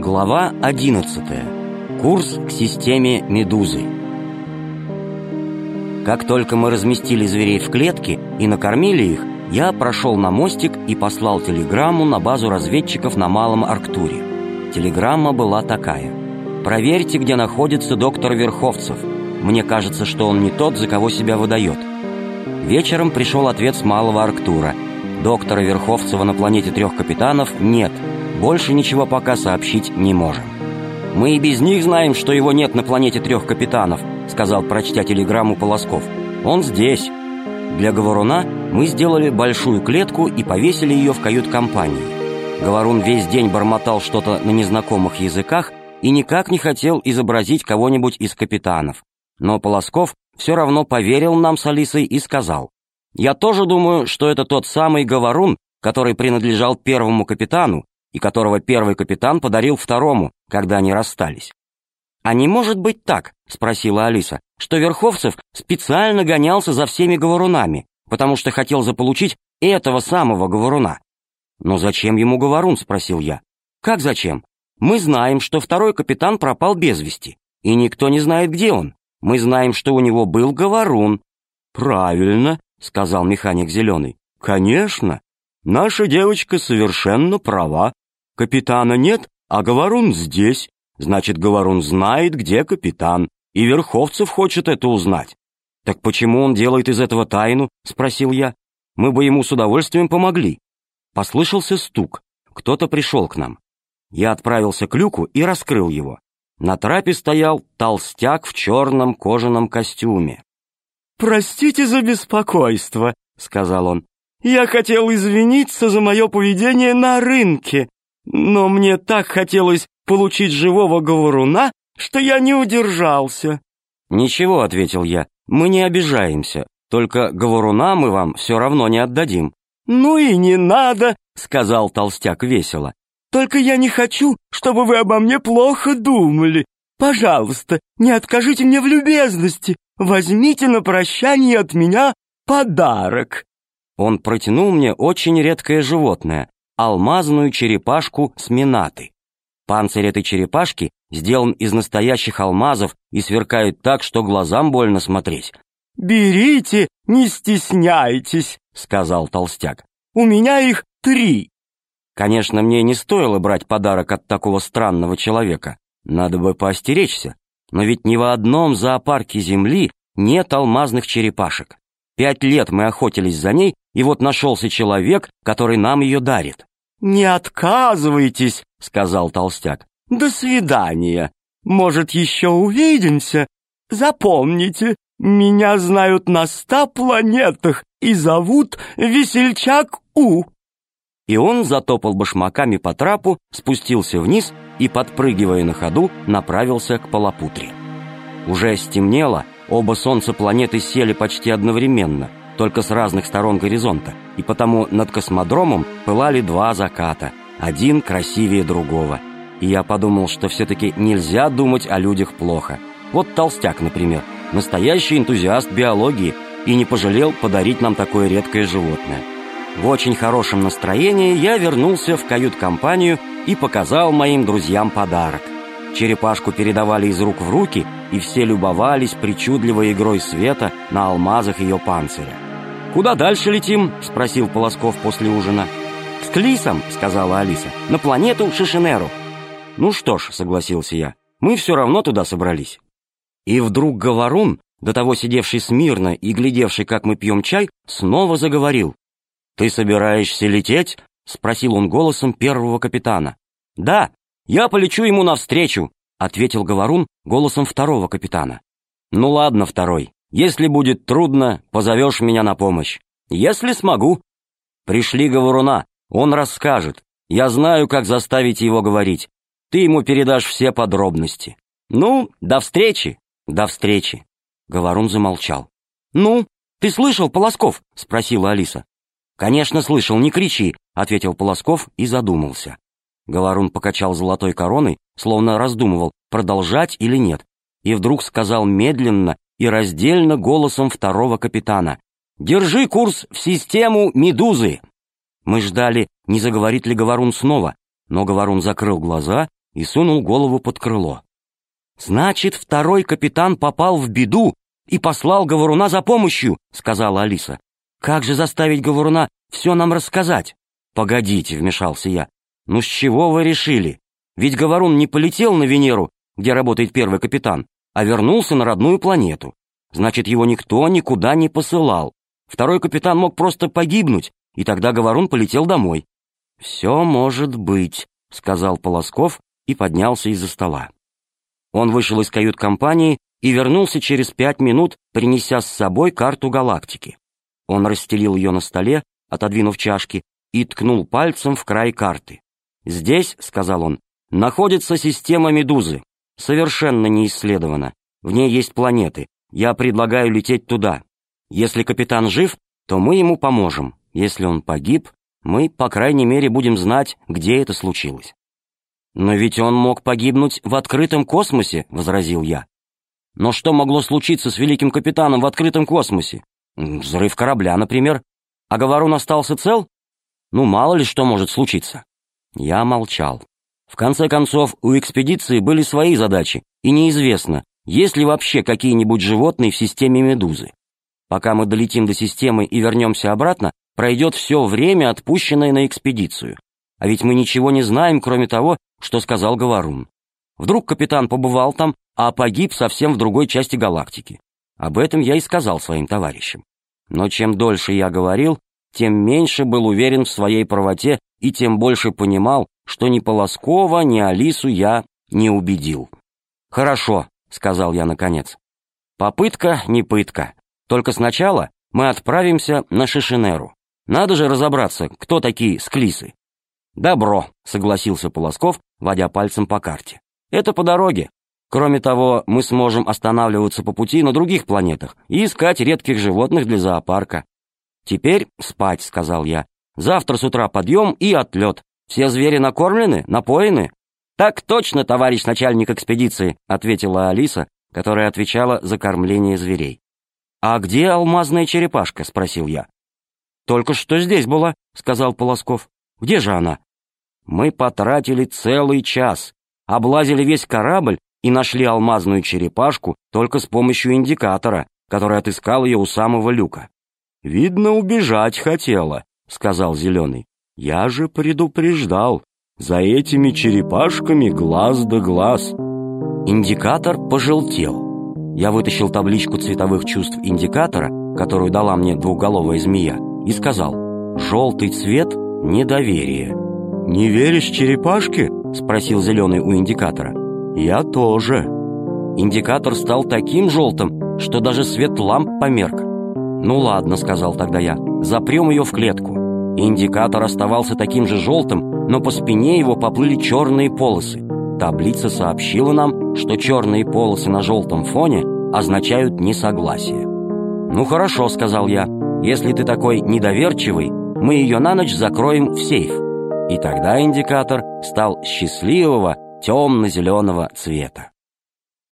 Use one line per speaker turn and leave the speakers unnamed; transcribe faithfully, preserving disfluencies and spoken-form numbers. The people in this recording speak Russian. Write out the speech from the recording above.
Глава одиннадцатая. Курс к системе Медузы. Как только мы разместили зверей в клетке и накормили их, я прошел на мостик и послал телеграмму на базу разведчиков на Малом Арктуре. Телеграмма была такая: «Проверьте, где находится доктор Верховцев. Мне кажется, что он не тот, за кого себя выдает». Вечером пришел ответ с Малого Арктура: «Доктора Верховцева на планете трех капитанов нет. Больше ничего пока сообщить не можем». «Мы и без них знаем, что его нет на планете трех капитанов», сказал, прочтя телеграмму, Полосков. «Он здесь». Для Говоруна мы сделали большую клетку и повесили ее в кают-компании. Говорун весь день бормотал что-то на незнакомых языках и никак не хотел изобразить кого-нибудь из капитанов. Но Полосков все равно поверил нам с Алисой и сказал: «Я тоже думаю, что это тот самый Говорун, который принадлежал первому капитану, и которого первый капитан подарил второму, когда они расстались». «А не может быть так, — спросила Алиса, — что Верховцев специально гонялся за всеми Говорунами, потому что хотел заполучить этого самого Говоруна?» «Но зачем ему Говорун?» — спросил я. «Как зачем? Мы знаем, что второй капитан пропал без вести, и никто не знает, где он. Мы знаем, что у него был Говорун». «Правильно, — сказал механик Зеленый. — Конечно, наша девочка совершенно права. Капитана нет, а Говорун здесь. Значит, Говорун знает, где капитан, и Верховцев хочет это узнать». «Так почему он делает из этого тайну?» — спросил я. «Мы бы ему с удовольствием помогли». Послышался стук. Кто-то пришел к нам. Я отправился к люку и раскрыл его. На трапе стоял толстяк в черном кожаном костюме.
«Простите за беспокойство», — сказал он. «Я хотел извиниться за мое поведение на рынке, но мне так хотелось получить живого Говоруна, что я не удержался».
«Ничего», — ответил я, — «мы не обижаемся, только Говоруна мы вам все равно не отдадим».
«Ну и не надо», — сказал толстяк весело. «Только я не хочу, чтобы вы обо мне плохо думали. Пожалуйста, не откажите мне в любезности. Возьмите на прощание от меня подарок».
Он протянул мне очень редкое животное — алмазную черепашку сминаты. Панцирь этой черепашки сделан из настоящих алмазов и сверкает так, что глазам больно смотреть.
«Берите, не стесняйтесь», — сказал толстяк. «У меня их три».
Конечно, мне не стоило брать подарок от такого странного человека. Надо бы поостеречься. Но ведь ни в одном зоопарке Земли нет алмазных черепашек. Пять лет мы охотились за ней, и вот нашелся человек, который нам ее дарит.
«Не отказывайтесь», — сказал толстяк. «До свидания. Может, еще увидимся? Запомните, меня знают на ста планетах и зовут Весельчак У».
И он затопал башмаками по трапу, спустился вниз и, подпрыгивая на ходу, направился к Полопутре. Уже стемнело, оба солнца планеты сели почти одновременно, только с разных сторон горизонта, и потому над космодромом пылали два заката, один красивее другого. И я подумал, что все-таки нельзя думать о людях плохо. Вот толстяк, например, настоящий энтузиаст биологии, и не пожалел подарить нам такое редкое животное. В очень хорошем настроении я вернулся в кают-компанию и показал моим друзьям подарок. Черепашку передавали из рук в руки, и все любовались причудливой игрой света на алмазах ее панциря. «Куда дальше летим?» — спросил Полосков после ужина. «С Клисом», — сказала Алиса, — «на планету Шишинеру». «Ну что ж», — согласился я, — «мы все равно туда собрались». И вдруг Говорун, до того сидевший смирно и глядевший, как мы пьем чай, снова заговорил. «Ты собираешься лететь?» — спросил он голосом первого капитана. «Да, я полечу ему навстречу», — ответил Говорун голосом второго капитана. «Ну ладно, второй, если будет трудно, позовешь меня на помощь. Если смогу». «Пришли Говоруна, он расскажет. Я знаю, как заставить его говорить. Ты ему передашь все подробности. Ну, до встречи». «До встречи». Говорун замолчал. «Ну, ты слышал, Полосков?» — спросила Алиса. «Конечно слышал, не кричи», — ответил Полосков и задумался. Говорун покачал золотой короной, словно раздумывал, продолжать или нет, и вдруг сказал медленно и раздельно голосом второго капитана: «Держи курс в систему Медузы». Мы ждали, не заговорит ли Говорун снова, но Говорун закрыл глаза и сунул голову под крыло. «Значит, второй капитан попал в беду и послал Говоруна за помощью», — сказала Алиса. «Как же заставить Говоруна все нам рассказать?» «Погодите», — вмешался я. «Ну с чего вы решили? Ведь Говорун не полетел на Венеру, где работает первый капитан, а вернулся на родную планету. Значит, его никто никуда не посылал. Второй капитан мог просто погибнуть, и тогда Говорун полетел домой». «Все может быть», — сказал Полосков и поднялся из-за стола. Он вышел из кают-компании и вернулся через пять минут, принеся с собой карту галактики. Он расстелил ее на столе, отодвинув чашки, и ткнул пальцем в край карты. «Здесь, — сказал он, — находится система Медузы. Совершенно не исследована. В ней есть планеты. Я предлагаю лететь туда. Если капитан жив, то мы ему поможем. Если он погиб, мы, по крайней мере, будем знать, где это случилось». «Но ведь он мог погибнуть в открытом космосе», — возразил я. «Но что могло случиться с великим капитаном в открытом космосе? Взрыв корабля, например. А Говорун остался цел? Ну, мало ли что может случиться». Я молчал. В конце концов, у экспедиции были свои задачи, и неизвестно, есть ли вообще какие-нибудь животные в системе Медузы. Пока мы долетим до системы и вернемся обратно, пройдет все время, отпущенное на экспедицию. А ведь мы ничего не знаем, кроме того, что сказал Говорун. Вдруг капитан побывал там, а погиб совсем в другой части галактики. Об этом я и сказал своим товарищам. Но чем дольше я говорил, тем меньше был уверен в своей правоте и тем больше понимал, что ни Полоскова, ни Алису я не убедил. «Хорошо», — сказал я наконец. «Попытка не пытка. Только сначала мы отправимся на Шишинеру. Надо же разобраться, кто такие склисы». «Добро», — согласился Полосков, водя пальцем по карте. «Это по дороге. Кроме того, мы сможем останавливаться по пути на других планетах и искать редких животных для зоопарка». «Теперь спать», — сказал я. «Завтра с утра подъем и отлет. Все звери накормлены, напоены?» «Так точно, товарищ начальник экспедиции», — ответила Алиса, которая отвечала за кормление зверей. «А где алмазная черепашка?» — спросил я. «Только что здесь была», — сказал Полосков. «Где же она?» «Мы потратили целый час, облазили весь корабль и нашли алмазную черепашку только с помощью индикатора, который отыскал ее у самого люка». «Видно, убежать хотела», — сказал Зеленый. «Я же предупреждал, за этими черепашками глаз да глаз». Индикатор пожелтел. Я вытащил табличку цветовых чувств индикатора, которую дала мне двухголовая змея, и сказал: «Желтый цвет — недоверие». «Не веришь черепашке?» — спросил Зеленый у индикатора. «Я тоже». Индикатор стал таким желтым, что даже свет ламп померк. «Ну ладно», — сказал тогда я, — «запрем ее в клетку». Индикатор оставался таким же желтым, но по спине его поплыли черные полосы. Таблица сообщила нам, что черные полосы на желтом фоне означают несогласие. «Ну хорошо», — сказал я, — «если ты такой недоверчивый, мы ее на ночь закроем в сейф». И тогда индикатор стал счастливого темно-зеленого цвета.